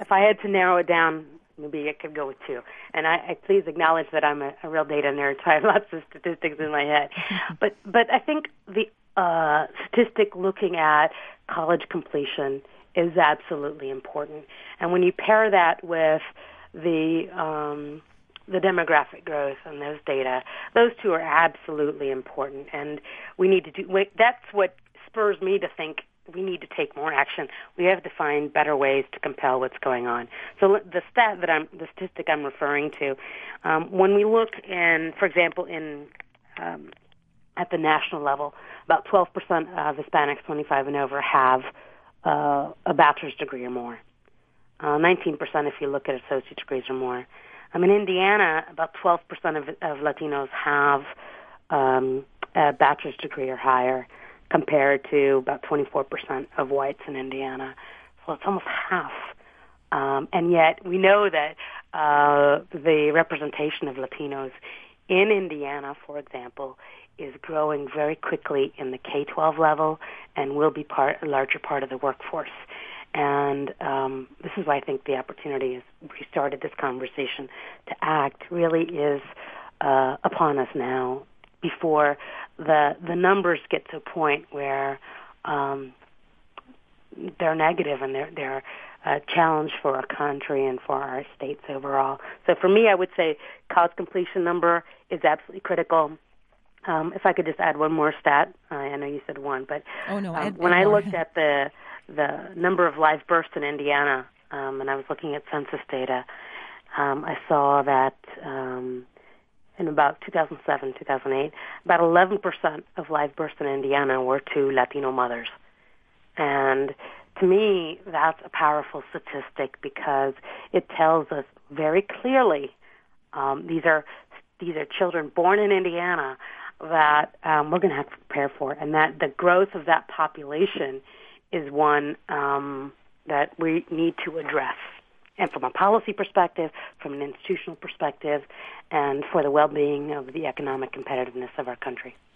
if I had to narrow it down, maybe I could go with two. And I please acknowledge that I'm a real data nerd, so I have lots of statistics in my head. But I think the statistic looking at college completion is absolutely important. And when you pair that with the demographic growth and those data, those two are absolutely important. And we need to do. That's what spurs me to think we need to take more action. We have to find better ways to compel what's going on. So the statistic I'm referring to, when we look in, for example, at the national level, about 12% of Hispanics 25 and over have a bachelor's degree or more. 19% if you look at associate degrees or more. In Indiana, about 12% of Latinos have a bachelor's degree or higher, compared to about 24% of whites in Indiana. So it's almost half. And yet we know that the representation of Latinos in Indiana, for example, is growing very quickly in the K-12 level and will be a larger part of the workforce. And this is why I think the opportunity, as we started this conversation, to act really is upon us now, before the numbers get to a point where they're negative and they're a challenge for our country and for our states overall. So for me, I would say college completion number is absolutely critical. If I could just add one more stat, I know you said one, but when I looked at the number of live births in Indiana, and I was looking at census data, I saw that in about 2007, 2008, about 11% of live births in Indiana were to Latino mothers. And to me, that's a powerful statistic because it tells us very clearly these are children born in Indiana that we're going to have to prepare for, and that the growth of that population is one that we need to address. And from a policy perspective, from an institutional perspective, and for the well-being of the economic competitiveness of our country.